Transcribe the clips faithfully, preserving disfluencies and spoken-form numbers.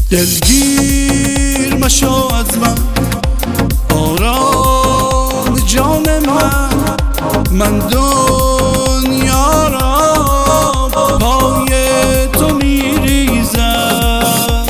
دلگیر مشو از من آرام جان من، من دنیا را پای تو میریزم.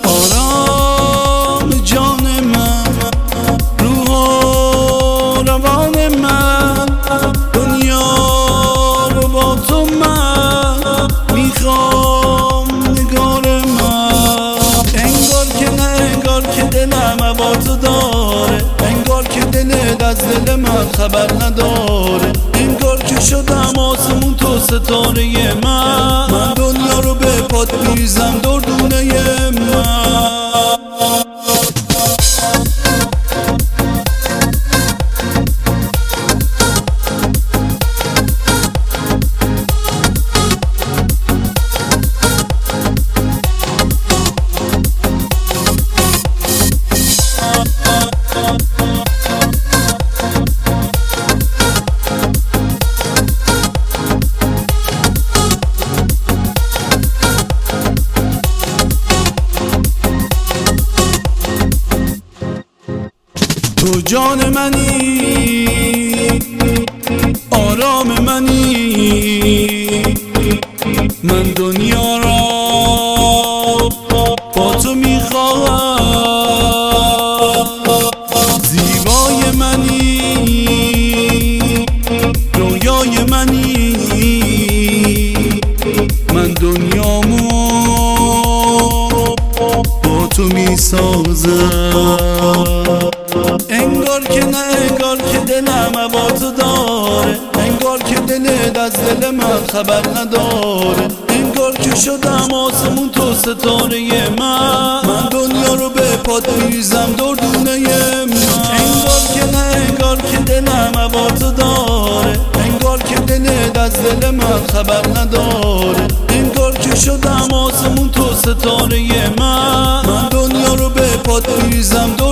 آرام جان من، روح و روان من، دنیا رو با تو من میخوام نگار من. انگار که نه انگار که دلم با تو داره، انگار که دلت از دل من خبر نداره. انگار که شدم آسمون تو ستاره من، من دنیا رو به پات میریزم دردونه من. تو جان منی، آرام منی، من دنیا را با تو میخواهم. زیبای منی، رویای منی، من دنیامو با تو میسازم. انگار که نه انگار که دلم با تو داره، انگار که دلت از دل من خبر نداره. انگار که شدم آسمون تو ستاره من، من دنیا رو به پات میریزم دردونه من. انگار که نه انگار که دلم با تو داره، انگار که دلت از دل من خبر نداره. انگار که شدم آسمون تو ستاره من، من دنیا رو به پات میریزم.